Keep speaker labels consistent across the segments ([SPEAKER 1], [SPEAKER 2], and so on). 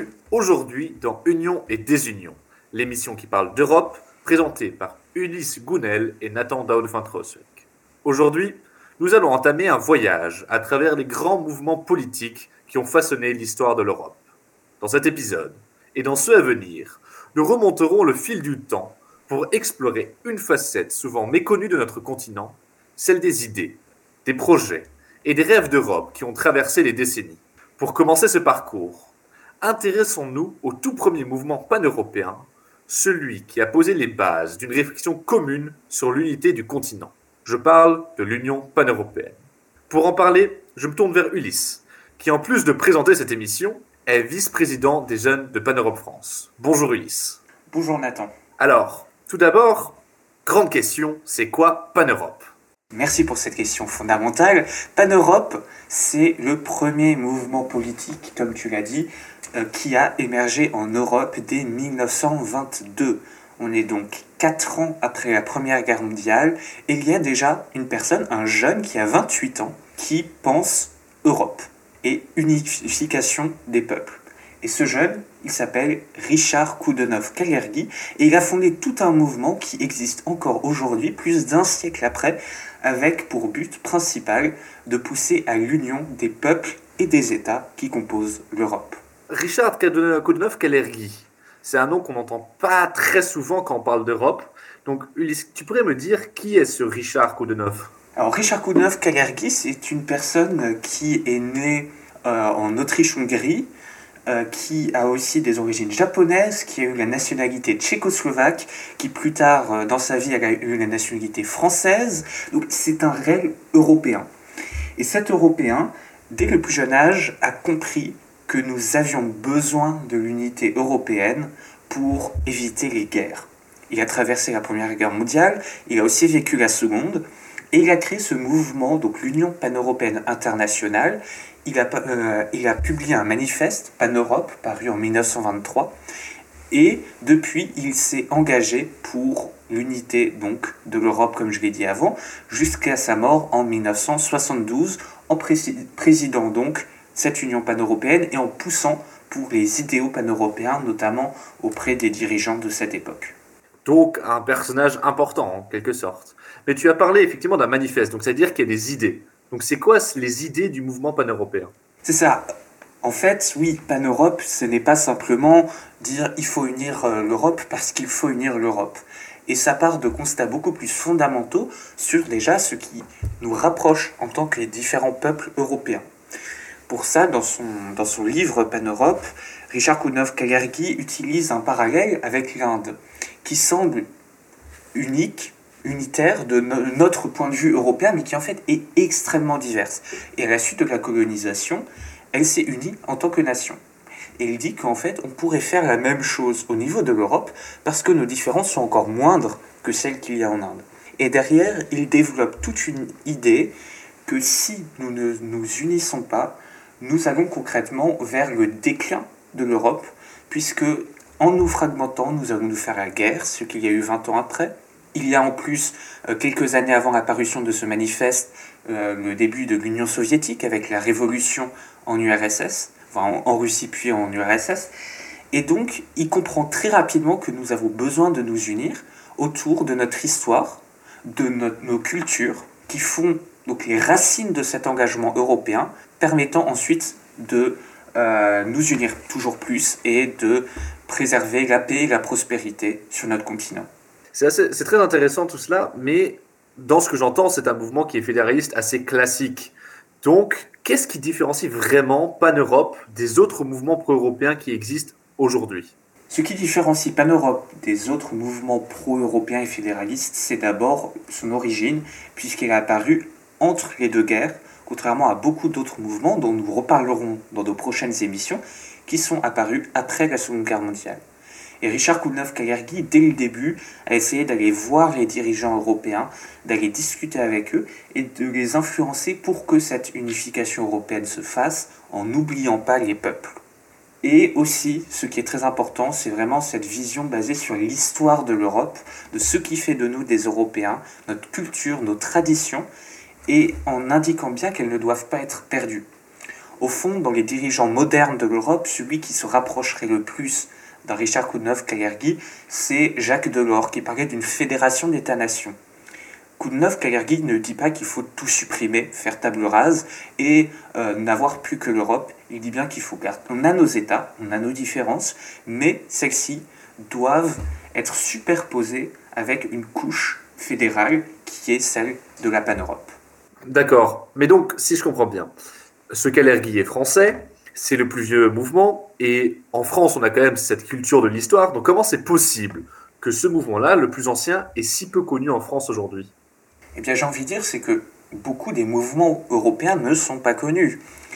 [SPEAKER 1] Bienvenue aujourd'hui dans Union et Désunion, l'émission qui parle d'Europe, présentée par Ulysse Gounel et Nathan Daoud-Van-Trooswijk. Aujourd'hui, nous allons entamer un voyage à travers les grands mouvements politiques qui ont façonné l'histoire de l'Europe. Dans cet épisode, et dans ceux à venir, nous remonterons le fil du temps pour explorer une facette souvent méconnue de notre continent, celle des idées, des projets et des rêves d'Europe qui ont traversé les décennies. Pour commencer ce parcours, intéressons-nous au tout premier mouvement pan-européen, celui qui a posé les bases d'une réflexion commune sur l'unité du continent. Je parle de l'Union pan-européenne. Pour en parler, je me tourne vers Ulysse, qui en plus de présenter cette émission, est vice-président des Jeunes de Pan-Europe France. Bonjour Ulysse.
[SPEAKER 2] Bonjour Nathan.
[SPEAKER 1] Alors, tout d'abord, grande question, c'est quoi Pan-Europe ?
[SPEAKER 2] Merci pour cette question fondamentale. Pan-Europe, c'est le premier mouvement politique, comme tu l'as dit, qui a émergé en Europe dès 1922. On est donc 4 ans après la Première Guerre mondiale, et il y a déjà une personne, un jeune qui a 28 ans, qui pense Europe et unification des peuples. Et ce jeune, il s'appelle Richard Coudenhove-Kalergi, et il a fondé tout un mouvement qui existe encore aujourd'hui, plus d'1 siècle après, avec pour but principal de pousser à l'union des peuples et des États qui composent l'Europe.
[SPEAKER 1] Richard Coudenhove-Kalergi, c'est un nom qu'on n'entend pas très souvent quand on parle d'Europe. Donc Ulysse, tu pourrais me dire qui est ce Richard Coudenhove ?
[SPEAKER 2] Alors Richard Coudenhove-Kalergi, c'est une personne qui est née en Autriche-Hongrie, qui a aussi des origines japonaises, qui a eu la nationalité tchécoslovaque, qui plus tard dans sa vie a eu la nationalité française. Donc c'est un réel Européen. Et cet Européen, dès le plus jeune âge, a compris que nous avions besoin de l'unité européenne pour éviter les guerres. Il a traversé la Première Guerre mondiale, il a aussi vécu la Seconde, et il a créé ce mouvement, donc l'Union pan-européenne internationale. Il a publié un manifeste, Pan-Europe, paru en 1923, et depuis, il s'est engagé pour l'unité donc de l'Europe, comme je l'ai dit avant, jusqu'à sa mort en 1972, en présidant donc cette Union pan-européenne et en poussant pour les idéaux pan-européens, notamment auprès des dirigeants de cette époque.
[SPEAKER 1] Donc un personnage important en quelque sorte. Mais tu as parlé effectivement d'un manifeste, donc ça veut dire qu'il y a des idées. Donc c'est quoi les idées du mouvement pan-européen ?
[SPEAKER 2] C'est ça. En fait, oui, pan-Europe, ce n'est pas simplement dire il faut unir l'Europe parce qu'il faut unir l'Europe. Et ça part de constats beaucoup plus fondamentaux sur déjà ce qui nous rapproche en tant que les différents peuples européens. Pour ça, dans son livre Pan-Europe, Richard Coudenhove-Kalergi utilise un parallèle avec l'Inde, qui semble unitaire de notre point de vue européen, mais qui en fait est extrêmement diverse. Et à la suite de la colonisation, elle s'est unie en tant que nation. Et il dit qu'en fait, on pourrait faire la même chose au niveau de l'Europe, parce que nos différences sont encore moindres que celles qu'il y a en Inde. Et derrière, il développe toute une idée que si nous ne nous unissons pas, nous allons concrètement vers le déclin de l'Europe, puisque en nous fragmentant, nous allons nous faire la guerre, ce qu'il y a eu 20 ans après. Il y a en plus, quelques années avant l'apparition de ce manifeste, le début de l'Union soviétique avec la révolution en URSS, enfin en Russie puis en URSS. Et donc, il comprend très rapidement que nous avons besoin de nous unir autour de notre histoire, de nos cultures, qui font donc les racines de cet engagement européen, permettant ensuite de nous unir toujours plus et de préserver la paix et la prospérité sur notre continent.
[SPEAKER 1] C'est très intéressant tout cela, mais dans ce que j'entends, c'est un mouvement qui est fédéraliste assez classique. Donc, qu'est-ce qui différencie vraiment Pan-Europe des autres mouvements pro-européens qui existent aujourd'hui ?
[SPEAKER 2] Ce qui différencie Pan-Europe des autres mouvements pro-européens et fédéralistes, c'est d'abord son origine, puisqu'elle est apparue entre les deux guerres, contrairement à beaucoup d'autres mouvements dont nous reparlerons dans de prochaines émissions, qui sont apparus après la Seconde Guerre mondiale. Et Richard Coudenhove-Kalergi, dès le début, a essayé d'aller voir les dirigeants européens, d'aller discuter avec eux et de les influencer pour que cette unification européenne se fasse en n'oubliant pas les peuples. Et aussi, ce qui est très important, c'est vraiment cette vision basée sur l'histoire de l'Europe, de ce qui fait de nous des Européens, notre culture, nos traditions, et en indiquant bien qu'elles ne doivent pas être perdues. Au fond, dans les dirigeants modernes de l'Europe, celui qui se rapprocherait le plus d'un Richard Koudnov-Kalergi, c'est Jacques Delors, qui parlait d'une fédération d'États-nations. Koudnov-Kalergi ne dit pas qu'il faut tout supprimer, faire table rase et n'avoir plus que l'Europe. Il dit bien qu'il faut garder. On a nos États, on a nos différences, mais celles-ci doivent être superposées avec une couche fédérale qui est celle de la Pan-Europe.
[SPEAKER 1] D'accord. Mais donc, si je comprends bien, ce Kalergi est français, c'est le plus vieux mouvement, et en France, on a quand même cette culture de l'histoire. Donc, comment c'est possible que ce mouvement-là, le plus ancien, est si peu connu en France aujourd'hui?
[SPEAKER 2] Eh bien, j'ai envie de dire, c'est que beaucoup des mouvements européens ne sont pas connus.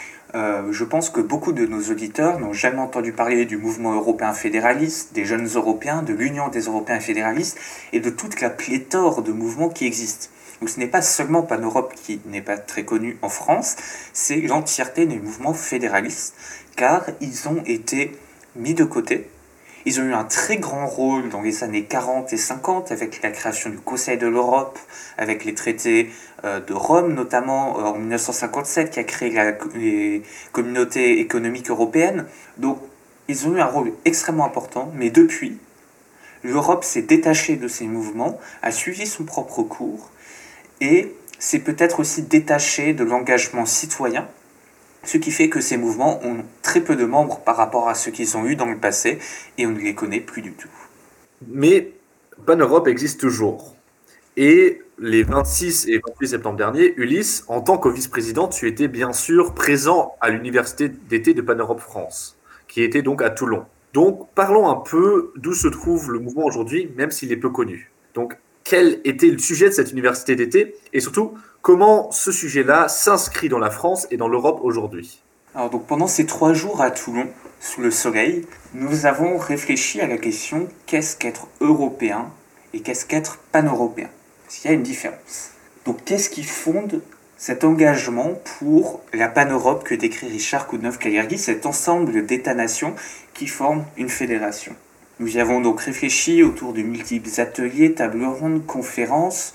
[SPEAKER 2] Je pense que beaucoup de nos auditeurs n'ont jamais entendu parler du mouvement européen fédéraliste, des jeunes européens, de l'Union des Européens fédéralistes et de toute la pléthore de mouvements qui existent. Donc ce n'est pas seulement Pan-Europe qui n'est pas très connu en France, c'est l'entièreté des mouvements fédéralistes, car ils ont été mis de côté. Ils ont eu un très grand rôle dans les années 40 et 50 avec la création du Conseil de l'Europe, avec les traités de Rome notamment en 1957 qui a créé les communautés économiques européennes. Donc ils ont eu un rôle extrêmement important, mais depuis, l'Europe s'est détachée de ces mouvements, a suivi son propre cours et s'est peut-être aussi détachée de l'engagement citoyen, ce qui fait que ces mouvements ont très peu de membres par rapport à ce qu'ils ont eu dans le passé et on ne les connaît plus du tout.
[SPEAKER 1] Mais Pan-Europe existe toujours. Et les 26 et 28 septembre dernier, Ulysse, en tant que vice-président, tu étais bien sûr présent à l'université d'été de Pan-Europe France, qui était donc à Toulon. Donc parlons un peu d'où se trouve le mouvement aujourd'hui, même s'il est peu connu. Donc quel était le sujet de cette université d'été et surtout comment ce sujet-là s'inscrit dans la France et dans l'Europe aujourd'hui?
[SPEAKER 2] Alors donc pendant ces 3 jours à Toulon, sous le soleil, nous avons réfléchi à la question qu'est-ce qu'être européen et qu'est-ce qu'être pan-européen? Parce qu'il y a une différence. Donc qu'est-ce qui fonde cet engagement pour la pan-Europe que décrit Richard Koudnov-Kalergi, cet ensemble d'États-nations qui forment une fédération? Nous y avons donc réfléchi autour de multiples ateliers, tables rondes, conférences,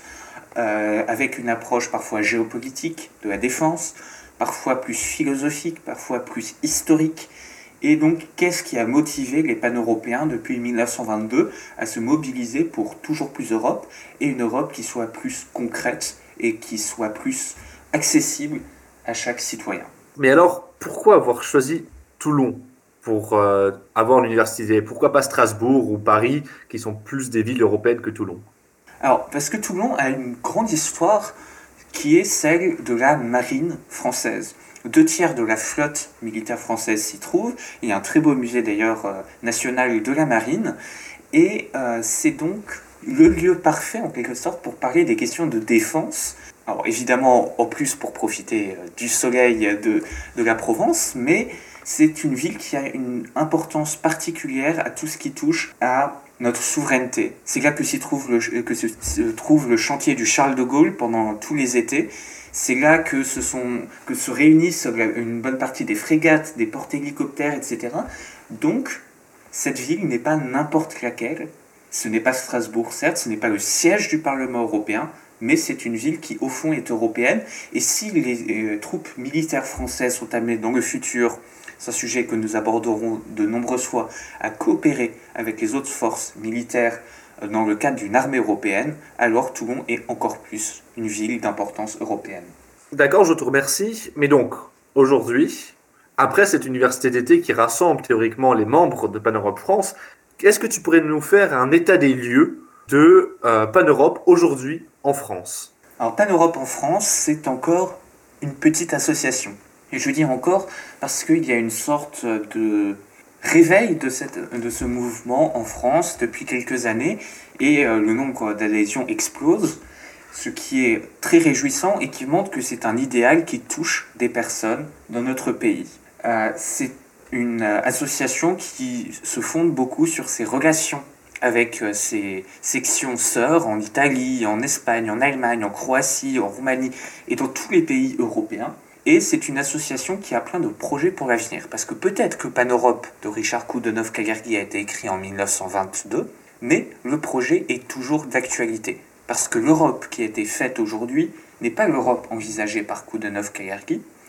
[SPEAKER 2] avec une approche parfois géopolitique de la défense, parfois plus philosophique, parfois plus historique. Et donc, qu'est-ce qui a motivé les pan-européens depuis 1922 à se mobiliser pour toujours plus d'Europe et une Europe qui soit plus concrète et qui soit plus accessible à chaque citoyen?
[SPEAKER 1] Mais alors, pourquoi avoir choisi Toulon pour avoir l'université? Pourquoi pas Strasbourg ou Paris, qui sont plus des villes européennes que Toulon?
[SPEAKER 2] Alors, parce que Toulon a une grande histoire qui est celle de la marine française. 2/3 de la flotte militaire française s'y trouve. Il y a un très beau musée d'ailleurs national de la marine. Et c'est donc le lieu parfait en quelque sorte pour parler des questions de défense. Alors évidemment en plus pour profiter du soleil de la Provence, mais c'est une ville qui a une importance particulière à tout ce qui touche à notre souveraineté. C'est là que se trouve le chantier du Charles de Gaulle pendant tous les étés. C'est là que se réunissent une bonne partie des frégates, des porte-hélicoptères, etc. Donc, cette ville n'est pas n'importe laquelle. Ce n'est pas Strasbourg, certes, ce n'est pas le siège du Parlement européen, mais c'est une ville qui, au fond, est européenne. Et si les troupes militaires françaises sont amenées dans le futur, c'est un sujet que nous aborderons de nombreuses fois, à coopérer avec les autres forces militaires dans le cadre d'une armée européenne, alors Toulon est encore plus une ville d'importance européenne.
[SPEAKER 1] D'accord, je te remercie. Mais donc, aujourd'hui, après cette université d'été qui rassemble théoriquement les membres de Pan-Europe France, est-ce que tu pourrais nous faire un état des lieux de Pan-Europe aujourd'hui en France?
[SPEAKER 2] Alors Pan-Europe en France, c'est encore une petite association. Et je veux dire encore parce qu'il y a une sorte de réveil de ce mouvement en France depuis quelques années et le nombre d'adhésions explose, ce qui est très réjouissant et qui montre que c'est un idéal qui touche des personnes dans notre pays. C'est une association qui se fonde beaucoup sur ses relations avec ses sections sœurs en Italie, en Espagne, en Allemagne, en Croatie, en Roumanie et dans tous les pays européens. Et c'est une association qui a plein de projets pour l'avenir. Parce que peut-être que Pan-Europe de Richard Koudnov-Kalergi a été écrit en 1922, mais le projet est toujours d'actualité. Parce que l'Europe qui a été faite aujourd'hui n'est pas l'Europe envisagée par Koudnov-Kalergi.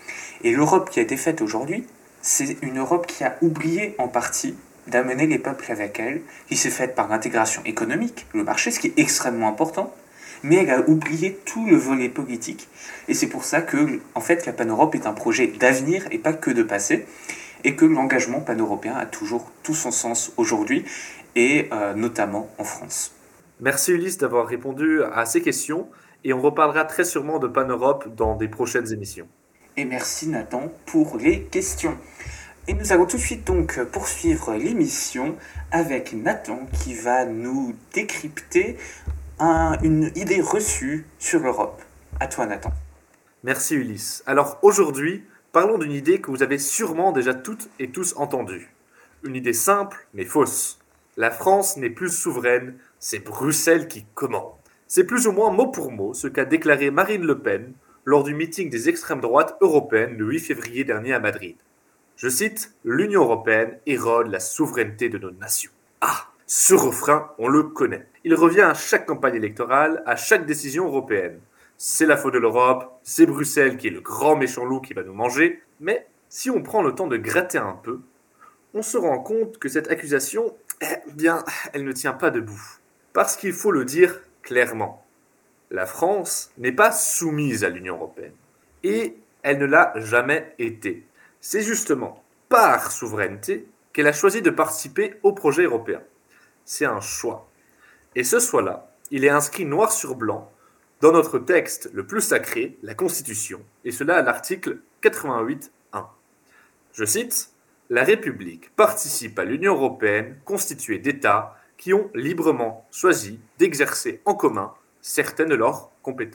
[SPEAKER 2] Et l'Europe qui a été faite aujourd'hui, c'est une Europe qui a oublié en partie d'amener les peuples avec elle, qui s'est faite par l'intégration économique, le marché, ce qui est extrêmement important, mais elle a oublié tout le volet politique. Et c'est pour ça que, en fait, la Pan-Europe est un projet d'avenir et pas que de passé, et que l'engagement pan-européen a toujours tout son sens aujourd'hui, et notamment en France.
[SPEAKER 1] Merci Ulysse d'avoir répondu à ces questions et on reparlera très sûrement de Pan-Europe dans des prochaines émissions.
[SPEAKER 2] Et merci Nathan pour les questions. Et nous allons tout de suite donc poursuivre l'émission avec Nathan qui va nous décrypter une idée reçue sur l'Europe. À toi Nathan.
[SPEAKER 1] Merci Ulysse. Alors aujourd'hui, parlons d'une idée que vous avez sûrement déjà toutes et tous entendue. Une idée simple mais fausse. La France n'est plus souveraine, c'est Bruxelles qui commande. C'est plus ou moins mot pour mot ce qu'a déclaré Marine Le Pen lors du meeting des extrêmes droites européennes le 8 février dernier à Madrid. Je cite, « L'Union européenne érode la souveraineté de nos nations ». Ah, ce refrain, on le connaît. Il revient à chaque campagne électorale, à chaque décision européenne. C'est la faute de l'Europe, c'est Bruxelles qui est le grand méchant loup qui va nous manger. Mais si on prend le temps de gratter un peu, on se rend compte que cette accusation, elle ne tient pas debout. Parce qu'il faut le dire clairement, la France n'est pas soumise à l'Union européenne. Et elle ne l'a jamais été. C'est justement par souveraineté qu'elle a choisi de participer au projet européen. C'est un choix. Et ce choix-là, il est inscrit noir sur blanc dans notre texte le plus sacré, la Constitution, et cela à l'article 88.1. Je cite, « La République participe à l'Union européenne constituée d'États qui ont librement choisi d'exercer en commun certaines de leurs compétences. »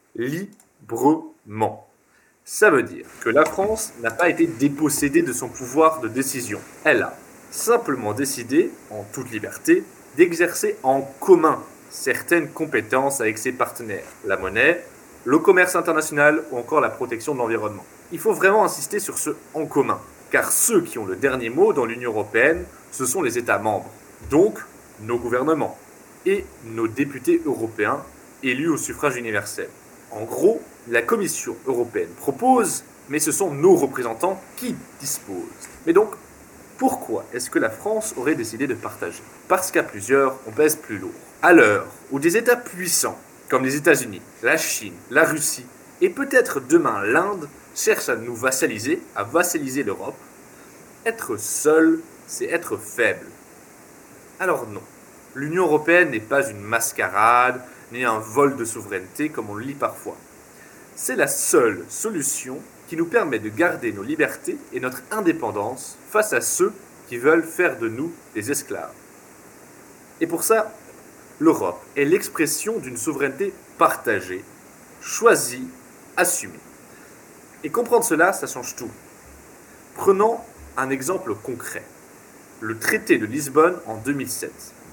[SPEAKER 1] Librement. Ça veut dire que la France n'a pas été dépossédée de son pouvoir de décision. Elle a simplement décidé, en toute liberté, d'exercer en commun certaines compétences avec ses partenaires, la monnaie, le commerce international ou encore la protection de l'environnement. Il faut vraiment insister sur ce « en commun », car ceux qui ont le dernier mot dans l'Union européenne, ce sont les États membres, donc nos gouvernements et nos députés européens élus au suffrage universel. En gros, la Commission européenne propose, mais ce sont nos représentants qui disposent. Mais donc, pourquoi est-ce que la France aurait décidé de partager ? Parce qu'à plusieurs, on pèse plus lourd. À l'heure où des États puissants, comme les États-Unis, la Chine, la Russie et peut-être demain l'Inde, cherchent à nous vassaliser, à vassaliser l'Europe, être seul, c'est être faible. Alors non, l'Union européenne n'est pas une mascarade, ni un vol de souveraineté comme on le lit parfois. C'est la seule solution qui nous permet de garder nos libertés et notre indépendance face à ceux qui veulent faire de nous des esclaves. Et pour ça, l'Europe est l'expression d'une souveraineté partagée, choisie, assumée. Et comprendre cela, ça change tout. Prenons un exemple concret. Le traité de Lisbonne en 2007.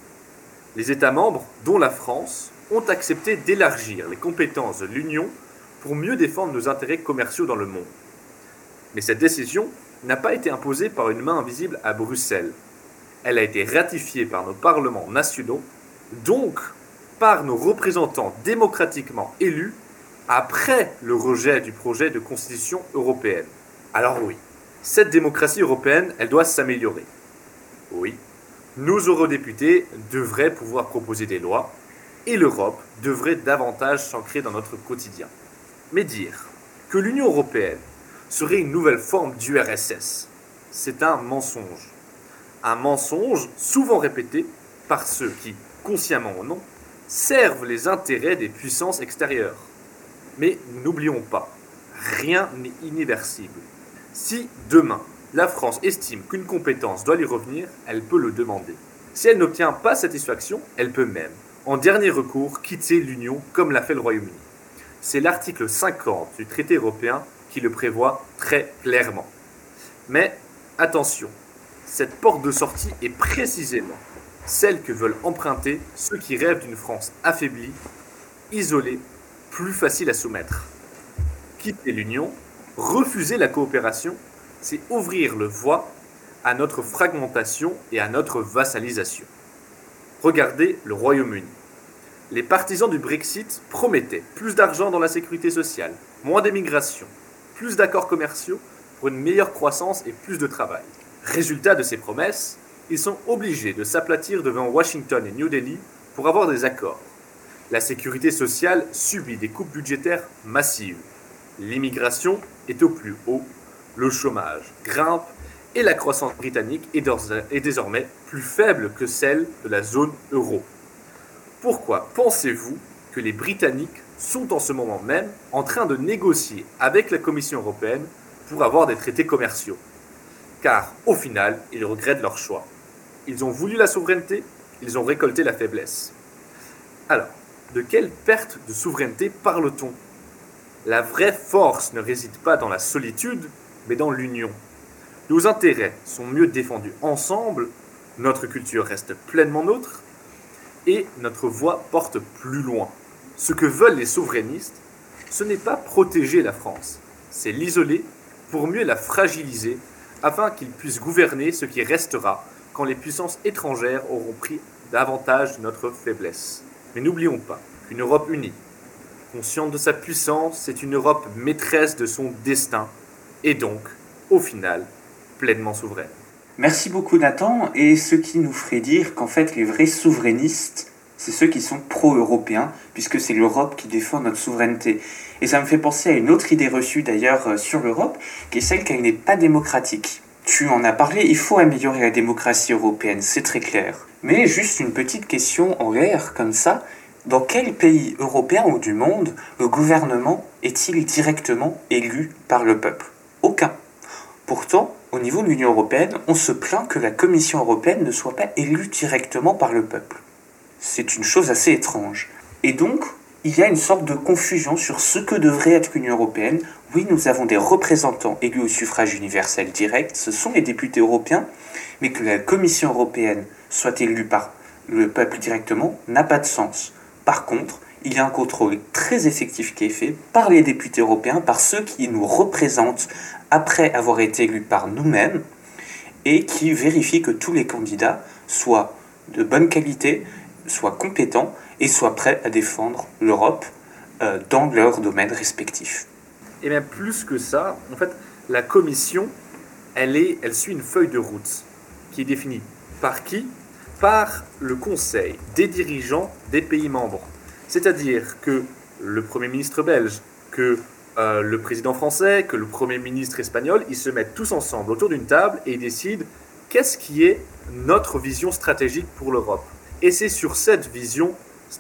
[SPEAKER 1] Les États membres, dont la France, ont accepté d'élargir les compétences de l'Union pour mieux défendre nos intérêts commerciaux dans le monde. Mais cette décision n'a pas été imposée par une main invisible à Bruxelles. Elle a été ratifiée par nos parlements nationaux, donc par nos représentants démocratiquement élus, après le rejet du projet de constitution européenne. Alors oui, cette démocratie européenne, elle doit s'améliorer. Oui, nos eurodéputés devraient pouvoir proposer des lois, et l'Europe devrait davantage s'ancrer dans notre quotidien. Mais dire que l'Union européenne serait une nouvelle forme d'URSS, c'est un mensonge. Un mensonge souvent répété par ceux qui, consciemment ou non, servent les intérêts des puissances extérieures. Mais n'oublions pas, rien n'est irréversible. Si demain, la France estime qu'une compétence doit lui revenir, elle peut le demander. Si elle n'obtient pas satisfaction, elle peut même, en dernier recours, quitter l'Union comme l'a fait le Royaume-Uni. C'est l'article 50 du traité européen qui le prévoit très clairement. Mais attention, cette porte de sortie est précisément celle que veulent emprunter ceux qui rêvent d'une France affaiblie, isolée, plus facile à soumettre. Quitter l'Union, refuser la coopération, c'est ouvrir le voie à notre fragmentation et à notre vassalisation. Regardez le Royaume-Uni. Les partisans du Brexit promettaient plus d'argent dans la sécurité sociale, moins d'émigration, plus d'accords commerciaux pour une meilleure croissance et plus de travail. Résultat de ces promesses, ils sont obligés de s'aplatir devant Washington et New Delhi pour avoir des accords. La sécurité sociale subit des coupes budgétaires massives. L'immigration est au plus haut, le chômage grimpe et la croissance britannique est désormais plus faible que celle de la zone euro. Pourquoi pensez-vous que les Britanniques sont en ce moment même en train de négocier avec la Commission européenne pour avoir des traités commerciaux? Car au final, ils regrettent leur choix. Ils ont voulu la souveraineté, ils ont récolté la faiblesse. Alors, de quelle perte de souveraineté parle-t-on? La vraie force ne réside pas dans la solitude, mais dans l'union. Nos intérêts sont mieux défendus ensemble, notre culture reste pleinement nôtre, et notre voix porte plus loin. Ce que veulent les souverainistes, ce n'est pas protéger la France, c'est l'isoler pour mieux la fragiliser, afin qu'ils puissent gouverner ce qui restera quand les puissances étrangères auront pris davantage de notre faiblesse. Mais n'oublions pas qu'une Europe unie, consciente de sa puissance, c'est une Europe maîtresse de son destin, et donc, au final, pleinement souveraine.
[SPEAKER 2] Merci beaucoup Nathan, et ce qui nous ferait dire qu'en fait les vrais souverainistes, c'est ceux qui sont pro-européens, puisque c'est l'Europe qui défend notre souveraineté. Et ça me fait penser à une autre idée reçue d'ailleurs sur l'Europe, qui est celle qu'elle n'est pas démocratique. Tu en as parlé, il faut améliorer la démocratie européenne, c'est très clair. Mais juste une petite question en l'air, comme ça, dans quel pays européen ou du monde le gouvernement est-il directement élu par le peuple? Aucun. Pourtant, au niveau de l'Union européenne, on se plaint que la Commission européenne ne soit pas élue directement par le peuple. C'est une chose assez étrange. Et donc, il y a une sorte de confusion sur ce que devrait être l'Union européenne. Oui, nous avons des représentants élus au suffrage universel direct, ce sont les députés européens, mais que la Commission européenne soit élue par le peuple directement n'a pas de sens. Par contre, il y a un contrôle très effectif qui est fait par les députés européens, par ceux qui nous représentent après avoir été élus par nous-mêmes, et qui vérifient que tous les candidats soient de bonne qualité, soient compétents et soient prêts à défendre l'Europe dans leurs domaines respectifs.
[SPEAKER 1] Et même plus que ça, en fait, la Commission, elle suit une feuille de route qui est définie par qui? Par le Conseil des dirigeants des pays membres. C'est-à-dire que le Premier ministre belge, que le président français, que le Premier ministre espagnol, ils se mettent tous ensemble autour d'une table et ils décident qu'est-ce qui est notre vision stratégique pour l'Europe. Et c'est sur cette vision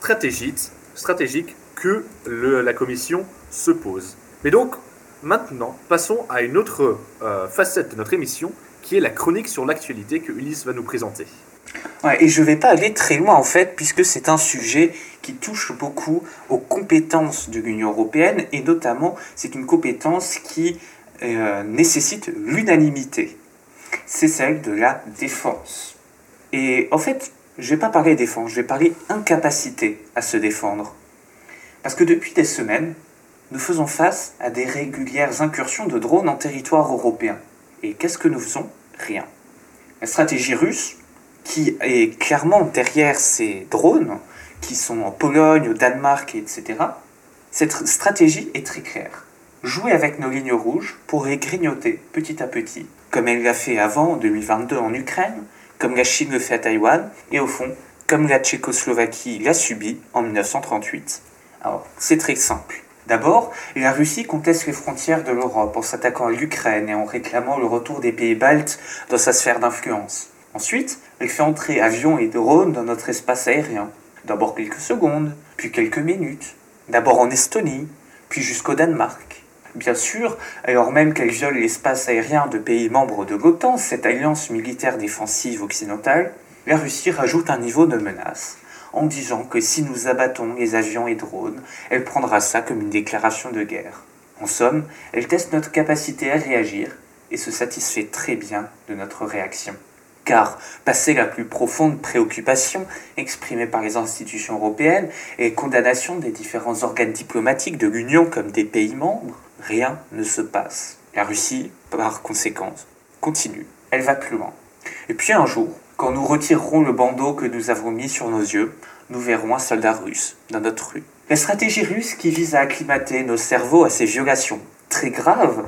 [SPEAKER 1] stratégique que la Commission se pose. Mais donc, maintenant, passons à une autre facette de notre émission, qui est la chronique sur l'actualité que Ulysse va nous présenter.
[SPEAKER 2] Ouais, et je ne vais pas aller très loin en fait, puisque c'est un sujet qui touche beaucoup aux compétences de l'Union européenne, et notamment c'est une compétence qui nécessite l'unanimité. C'est celle de la défense. Et en fait, je ne vais pas parler défense, je vais parler incapacité à se défendre. Parce que depuis des semaines, nous faisons face à des régulières incursions de drones en territoire européen. Et qu'est-ce que nous faisons? Rien. La stratégie russe, qui est clairement derrière ces drones, qui sont en Pologne, au Danemark, etc., cette stratégie est très claire. Jouer avec nos lignes rouges pour les grignoter petit à petit, comme elle l'a fait avant, en 2022 en Ukraine, comme la Chine le fait à Taïwan, et au fond, comme la Tchécoslovaquie l'a subi en 1938. Alors, c'est très simple. D'abord, la Russie conteste les frontières de l'Europe en s'attaquant à l'Ukraine et en réclamant le retour des pays baltes dans sa sphère d'influence. Ensuite, elle fait entrer avions et drones dans notre espace aérien. D'abord quelques secondes, puis quelques minutes. D'abord en Estonie, puis jusqu'au Danemark. Bien sûr, alors même qu'elle viole l'espace aérien de pays membres de l'OTAN, cette alliance militaire défensive occidentale, la Russie rajoute un niveau de menace, en disant que si nous abattons les avions et drones, elle prendra ça comme une déclaration de guerre. En somme, elle teste notre capacité à réagir et se satisfait très bien de notre réaction. Car, passé la plus profonde préoccupation exprimée par les institutions européennes et les condamnations des différents organes diplomatiques de l'Union comme des pays membres, rien ne se passe. La Russie, par conséquent, continue. Elle va plus loin. Et puis un jour, quand nous retirerons le bandeau que nous avons mis sur nos yeux, nous verrons un soldat russe dans notre rue. La stratégie russe qui vise à acclimater nos cerveaux à ces violations très graves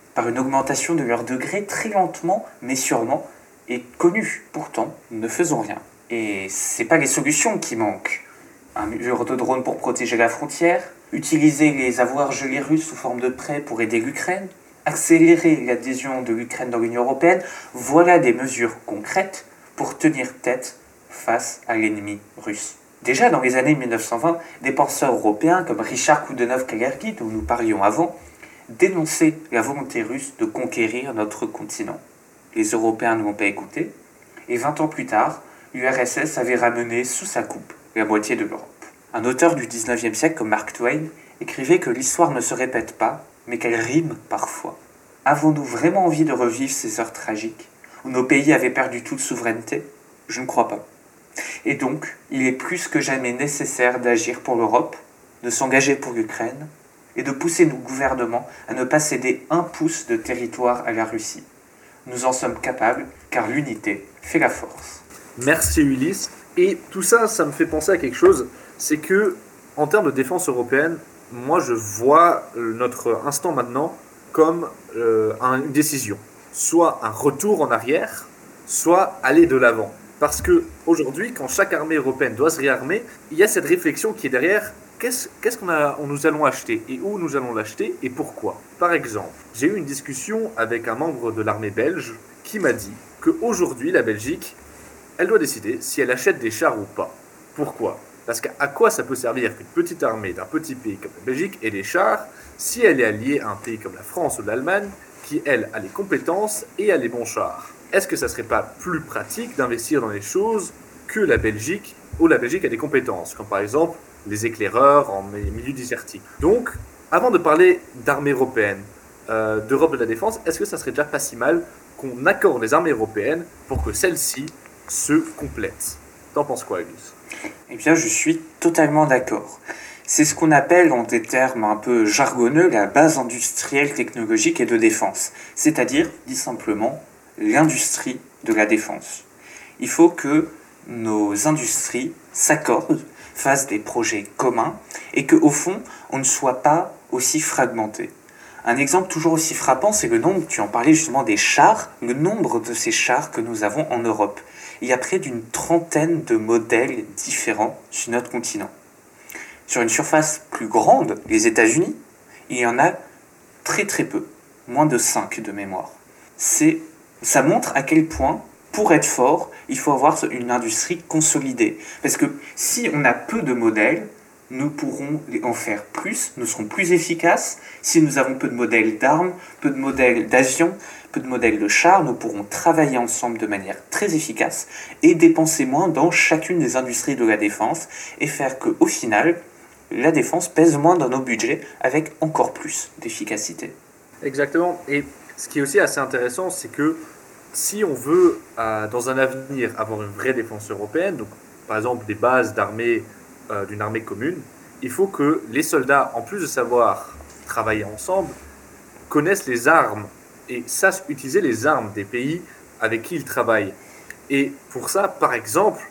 [SPEAKER 2] par une augmentation de leur degré très lentement mais sûrement et connue. Pourtant, nous ne faisons rien. Et c'est pas les solutions qui manquent. Un mur de drones pour protéger la frontière, utiliser les avoirs gelés russes sous forme de prêts pour aider l'Ukraine, accélérer l'adhésion de l'Ukraine dans l'Union européenne, voilà des mesures concrètes pour tenir tête face à l'ennemi russe. Déjà dans les années 1920, des penseurs européens comme Richard Koudenov-Kalergi, dont nous parlions avant, dénonçaient la volonté russe de conquérir notre continent. Les Européens ne l'ont pas écouté, et 20 ans plus tard, l'URSS avait ramené sous sa coupe la moitié de l'Europe. Un auteur du 19e siècle comme Mark Twain écrivait que l'histoire ne se répète pas, mais qu'elle rime parfois. Avons-nous vraiment envie de revivre ces heures tragiques, où nos pays avaient perdu toute souveraineté ? Je ne crois pas. Et donc, il est plus que jamais nécessaire d'agir pour l'Europe, de s'engager pour l'Ukraine, et de pousser nos gouvernements à ne pas céder un pouce de territoire à la Russie. Nous en sommes capables, car l'unité fait la force.
[SPEAKER 1] Merci Ulysse. Et tout ça, ça me fait penser à quelque chose, c'est que, en termes de défense européenne, moi je vois notre instant maintenant comme une décision. Soit un retour en arrière, soit aller de l'avant. Parce que aujourd'hui, quand chaque armée européenne doit se réarmer, il y a cette réflexion qui est derrière. Qu'est-ce qu'on nous allons acheter et où nous allons l'acheter et pourquoi ? Par exemple, j'ai eu une discussion avec un membre de l'armée belge qui m'a dit qu'aujourd'hui, la Belgique, elle doit décider si elle achète des chars ou pas. Pourquoi ? Parce qu'à quoi ça peut servir qu'une petite armée d'un petit pays comme la Belgique ait des chars si elle est alliée à un pays comme la France ou l'Allemagne qui, elle, a les compétences et a les bons chars ? Est-ce que ça ne serait pas plus pratique d'investir dans les choses que la Belgique, où la Belgique a des compétences, comme par exemple les éclaireurs en milieu désertique. Donc, avant de parler d'armée européenne, d'Europe de la défense, est-ce que ça serait déjà pas si mal qu'on accorde les armées européennes pour que celles-ci se complètent ? T'en penses quoi, Ulysse ?
[SPEAKER 2] Eh bien, je suis totalement d'accord. C'est ce qu'on appelle, en des termes un peu jargonneux, la base industrielle, technologique et de défense. C'est-à-dire, dit simplement, l'industrie de la défense. Il faut que nos industries s'accordent, fassent des projets communs et qu'au fond, on ne soit pas aussi fragmenté. Un exemple toujours aussi frappant, c'est le nombre, tu en parlais justement des chars, le nombre de ces chars que nous avons en Europe. Il y a près d'une trentaine de modèles différents sur notre continent. Sur une surface plus grande, les États-Unis, il y en a très très peu, moins de 5 de mémoire. Ça montre à quel point, pour être fort, il faut avoir une industrie consolidée. Parce que si on a peu de modèles, nous pourrons en faire plus, nous serons plus efficaces. Si nous avons peu de modèles d'armes, peu de modèles d'avions, peu de modèles de chars, nous pourrons travailler ensemble de manière très efficace et dépenser moins dans chacune des industries de la défense et faire qu'au final, la défense pèse moins dans nos budgets avec encore plus d'efficacité.
[SPEAKER 1] Exactement. Et ce qui est aussi assez intéressant, c'est que si on veut, dans un avenir, avoir une vraie défense européenne, donc par exemple des bases d'armée, d'une armée commune, il faut que les soldats, en plus de savoir travailler ensemble, connaissent les armes et sachent utiliser les armes des pays avec qui ils travaillent. Et pour ça, par exemple,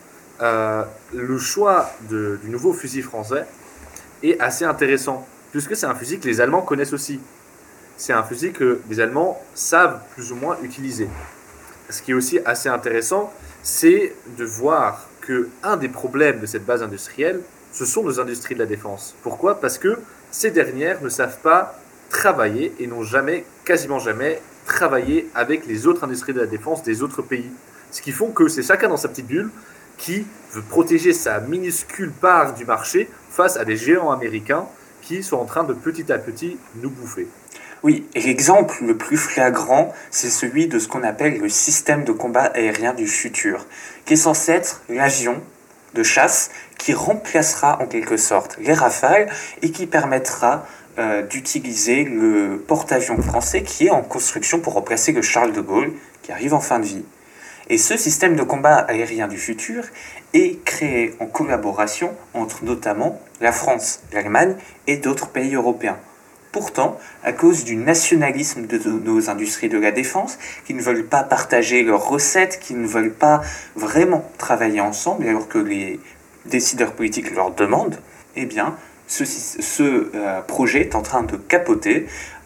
[SPEAKER 1] le choix du nouveau fusil français est assez intéressant, puisque c'est un fusil que les Allemands connaissent aussi. C'est un fusil que les Allemands savent plus ou moins utiliser. Ce qui est aussi assez intéressant, c'est de voir qu'un des problèmes de cette base industrielle, ce sont nos industries de la défense. Pourquoi ? Parce que ces dernières ne savent pas travailler et n'ont quasiment jamais travaillé avec les autres industries de la défense des autres pays. Ce qui font que c'est chacun dans sa petite bulle qui veut protéger sa minuscule part du marché face à des géants américains qui sont en train de petit à petit nous bouffer.
[SPEAKER 2] Oui, et l'exemple le plus flagrant, c'est celui de ce qu'on appelle le système de combat aérien du futur, qui est censé être l'avion de chasse qui remplacera en quelque sorte les Rafales et qui permettra d'utiliser le porte-avions français qui est en construction pour remplacer le Charles de Gaulle qui arrive en fin de vie. Et ce système de combat aérien du futur est créé en collaboration entre notamment la France, l'Allemagne et d'autres pays européens. Pourtant, à cause du nationalisme de nos industries de la défense, qui ne veulent pas partager leurs recettes, qui ne veulent pas vraiment travailler ensemble, alors que les décideurs politiques leur demandent, eh bien, ce projet est en train de capoter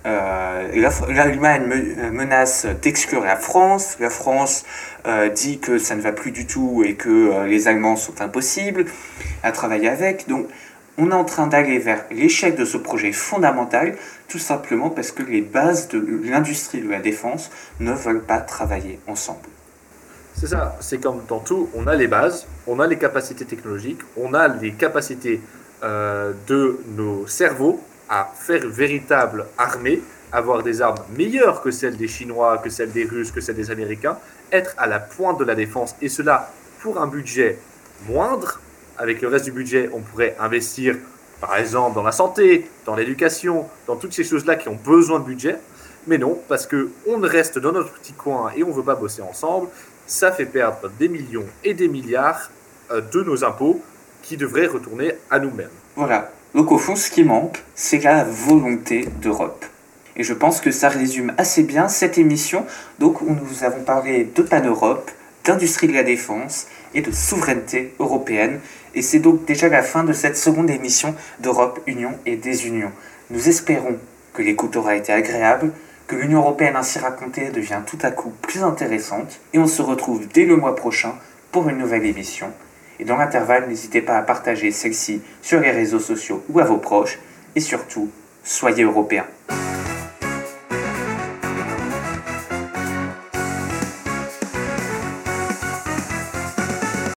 [SPEAKER 2] L'Allemagne menace d'exclure la France. La France dit que ça ne va plus du tout et que les Allemands sont impossibles à travailler avec. Donc on est en train d'aller vers l'échec de ce projet fondamental, tout simplement parce que les bases de l'industrie de la défense ne veulent pas travailler ensemble.
[SPEAKER 1] C'est ça, c'est comme dans tout, on a les bases, on a les capacités technologiques, on a les capacités de nos cerveaux à faire une véritable armée, avoir des armes meilleures que celles des Chinois, que celles des Russes, que celles des Américains, être à la pointe de la défense, et cela pour un budget moindre. Avec le reste du budget, on pourrait investir, par exemple, dans la santé, dans l'éducation, dans toutes ces choses-là qui ont besoin de budget. Mais non, parce qu'on reste dans notre petit coin et on ne veut pas bosser ensemble, ça fait perdre des millions et des milliards de nos impôts qui devraient retourner à nous-mêmes.
[SPEAKER 2] Voilà. Donc au fond, ce qui manque, c'est la volonté d'Europe. Et je pense que ça résume assez bien cette émission. Donc nous avons parlé de pan-Europe, d'industrie de la défense et de souveraineté européenne. Et c'est donc déjà la fin de cette seconde émission d'Europe, Union et Désunion. Nous espérons que l'écoute aura été agréable, que l'Union européenne ainsi racontée devient tout à coup plus intéressante. Et on se retrouve dès le mois prochain pour une nouvelle émission. Et dans l'intervalle, n'hésitez pas à partager celle-ci sur les réseaux sociaux ou à vos proches. Et surtout, soyez européens.